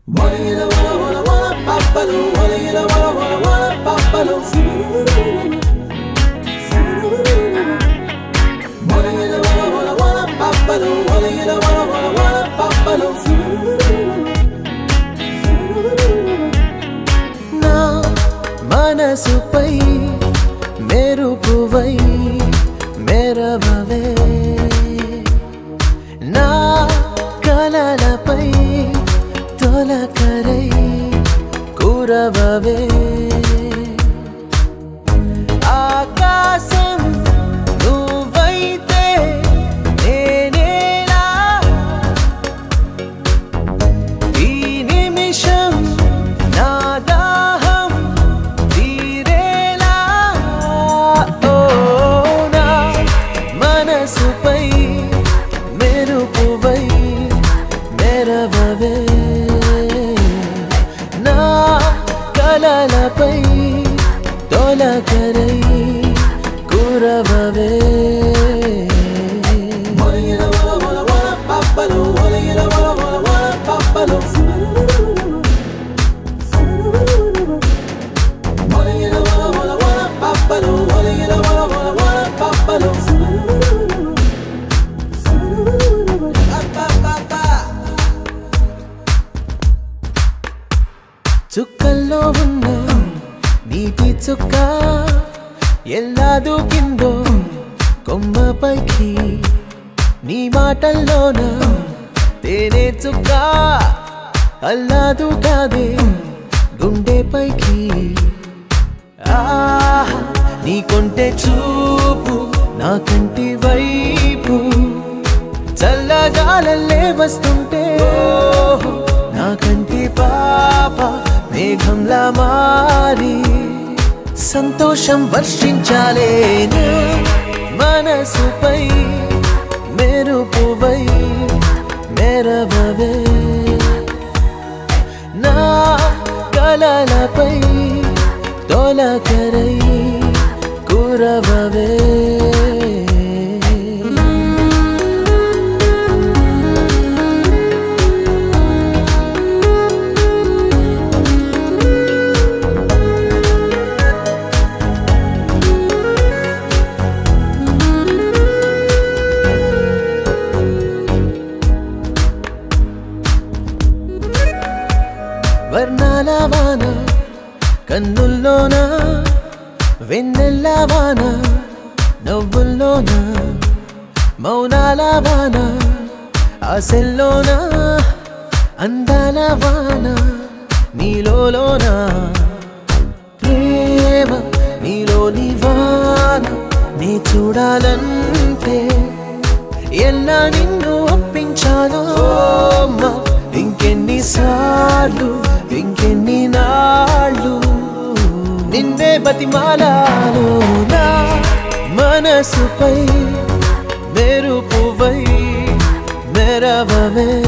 నా మనసుపై మెరుపువై మెరవవే నా కలలపై తొలకరై కురవవే ఆకాశం నువ్వైతే నేనేలా ఈ నిమిషం నా దాహం తీరేలా ఓ నా మనసుపై మెరుపువై మెరవవే నా కలలపై తొలకరై కురవవే చుక్కల్లో ఉన్న నీటి చుక్క ఎలా దూకిందో కొమ్మపైకి నీ మాటల్లోన తేనె చుక్క అల్లా దూకాదే గుండెపైకి ఆహా నీ కొంటె చూపు నా కంటి వైపు చల్లగాలల్లే వస్తుంటే నా కంటి పాప మేఘంలా మారి సంతోషం వర్షించాలే నా మనసుపై మెరుపువై మెరవవే నా కలలపై తొలకరై కురవవే వర్ణాల వాన కన్నుల్లోన వెన్నెల్ల వాన నవ్వుల్లోన మౌనాల వాన ఆశల్లోన అందాల వాన నీలోన ప్రేమ నీలోని వాన నీ చూడాలంటే ఎలా నిన్ను ఒప్పించాలో ఇంకెన్నిసార్లు ఇంకెన్ని నాళ్ళు నిన్నే బతిమాలాలో నా మనసుపై మెరుపువై మెరవవే